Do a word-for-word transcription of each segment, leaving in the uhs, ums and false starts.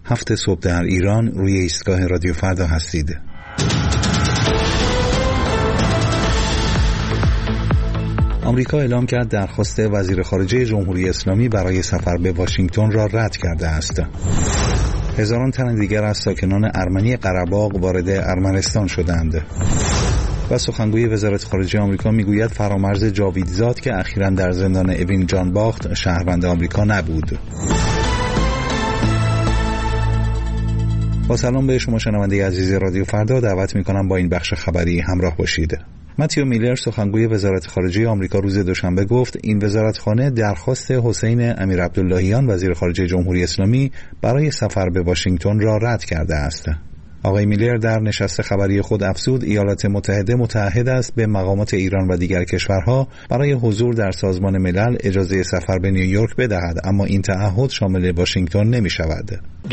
هفت صبح در ایران روی ایستگاه رادیو فردا هستید. آمریکا اعلام کرد درخواست وزیر خارجه جمهوری اسلامی برای سفر به واشنگتن را رد کرده است. هزاران تن دیگر از ساکنان ارمنی قره‌باغ وارد ارمنستان شدند. و سخنگوی وزارت خارجه آمریکا میگوید فرامرز جاویدزاد که اخیراً در زندان اوین جان باخت شهروند آمریکا نبود. با سلام به شما شنونده عزیز رادیو فردا، دعوت میکنم با این بخش خبری همراه باشید. متیو میلر سخنگوی وزارت خارجه آمریکا روز دوشنبه گفت این وزارتخانه درخواست حسین امیرعبداللهیان وزیر خارجه جمهوری اسلامی برای سفر به واشنگتن را رد کرده است. آقای میلر در نشست خبری خود افزود ایالات متحده متعهد است به مقامات ایران و دیگر کشورها برای حضور در سازمان ملل اجازه سفر به نیویورک بدهد، اما این تعهد شامل واشنگتن نمی شود.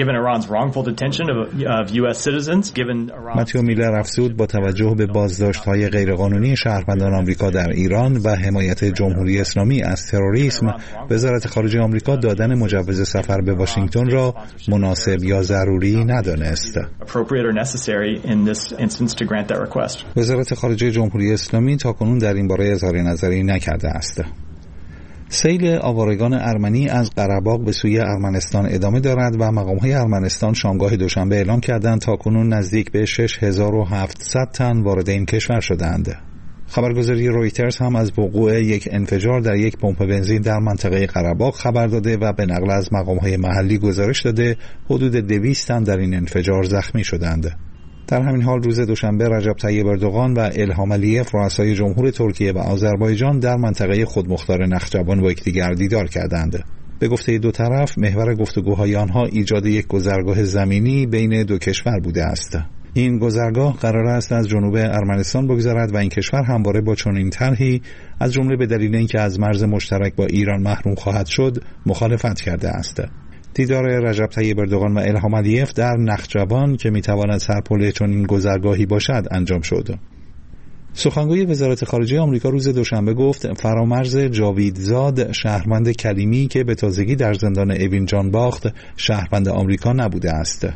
متیو میلر افزود با توجه به بازداشت‌های غیرقانونی شهروندان آمریکا در ایران و حمایت جمهوری اسلامی از تروریسم، وزارت خارجه آمریکا دادن مجوز سفر به واشنگتن را مناسب یا ضروری ندانست. وزارت خارجه جمهوری اسلامی تاکنون در این باره اظهار نظری نکرده است. سیل آوارگان ارمنی از قره‌باغ به سوی ارمنستان ادامه دارد و مقام‌های ارمنستان شامگاه دوشنبه اعلام کردند تاکنون نزدیک به شش هزار و هفتصد تن وارد این کشور شدند. خبرگزاری رویترز هم از وقوع یک انفجار در یک پمپ بنزین در منطقه قره‌باغ خبر داده و به نقل از مقام‌های محلی گزارش داده حدود دویست تن در این انفجار زخمی شدند. در همین حال روز دوشنبه رجب طیب اردوغان و الهام علیف رؤسای جمهور ترکیه و آذربایجان در منطقه خودمختار نخجوان با یکدیگر دیدار کردند. به گفته دو طرف محور گفتگوهای آنها ایجاد یک گذرگاه زمینی بین دو کشور بوده است. این گذرگاه قرار است از جنوب ارمنستان بگذرد و این کشور همواره با چنین طرحی از جمله به دلیل اینکه از مرز مشترک با ایران محروم خواهد شد مخالفت کرده است. دیدار رجب طیب اردوغان و الهام علیف در نخجوان که میتواند سرپل چنین گذرگاهی باشد انجام شد. سخنگوی وزارت خارجه آمریکا روز دوشنبه گفت فرامرز جاویدزاد شهروند کلیمی که به تازگی در زندان اوین جان باخت شهروند آمریکا نبوده است.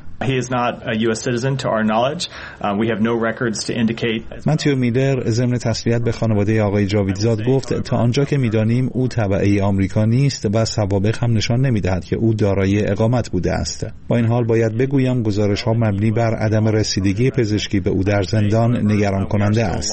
متیو میلر ضمن تسلیت به خانواده آقای جاویدزاد گفت تا آنجا که میدانیم او تبعه آمریکا نیست و سوابق هم نشان نمیدهد که او دارای اقامت بوده است. با این حال باید بگویم گزارش ها مبنی بر عدم رسیدگی پزشکی به او در زندان نگران کننده است.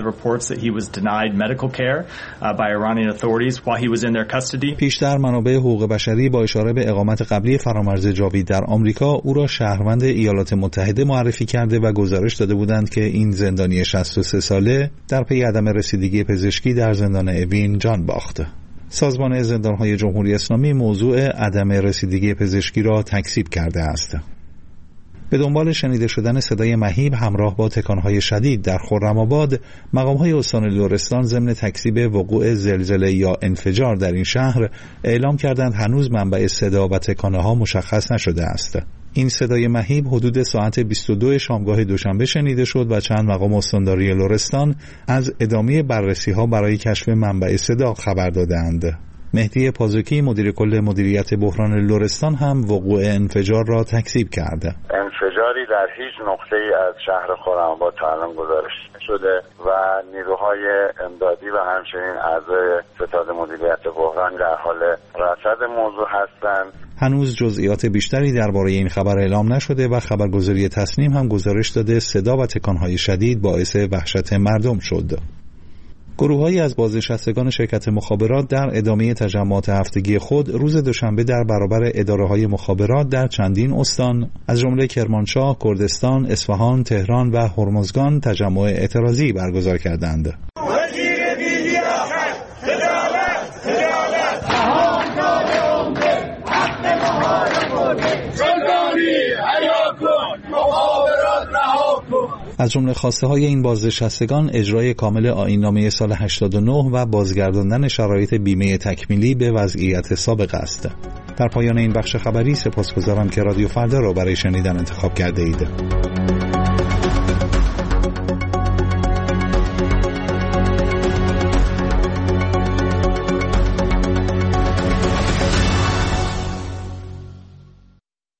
پیشتر منابع حقوق بشری با اشاره به اقامت قبلی فرامرز جاوید در آمریکا او را شهروند ایالات متحده معرفی کرده و گزارش داده بودند که این زندانی شصت و سه ساله در پی عدم رسیدگی پزشکی در زندان اوین جان باخت. سازمان زندانهای جمهوری اسلامی موضوع عدم رسیدگی پزشکی را تکذیب کرده است. به دنبال شنیده شدن صدای مهیب همراه با تکانهای شدید در خرم‌آباد، مقام‌های استان لرستان ضمن تکذیب وقوع زلزله یا انفجار در این شهر اعلام کردند هنوز منبع صدا و تکانه‌ها مشخص نشده است. این صدای مهیب حدود ساعت بیست و دو شامگاه دوشنبه شنیده شد و چند مقام استانداری لرستان از ادامه بررسی‌ها برای کشف منبع صدا خبر دادند. مهدی پازوکی مدیر کل مدیریت بحران لرستان هم وقوع انفجار را تکذیب کرد. انفجاری در هیچ نقطه‌ای از شهر خرم‌آباد تا الان گزارش شده و نیروهای امدادی و همچنین اعضای ستاد مدیریت بحران در حال رصد موضوع هستند. هنوز جزئیات بیشتری درباره این خبر اعلام نشده و خبرگزاری تصنیم هم گزارش داده صدا و تکانهای شدید باعث وحشت مردم شد. گروه‌هایی از بازنشستگان شرکت مخابرات در ادامه تجمعات هفتگی خود روز دوشنبه در برابر اداره‌های مخابرات در چندین استان از جمله کرمانشاه، کردستان، اصفهان، تهران و هرمزگان تجمع اعتراضی برگزار کردند. از جمله خواسته های این بازنشستگان اجرای کامل آیین‌نامه سال هشتاد و نه و بازگرداندن شرایط بیمه تکمیلی به وضعیت سابق است. در پایان این بخش خبری سپاسگزارم که رادیو فردا را برای شنیدن انتخاب کرده اید.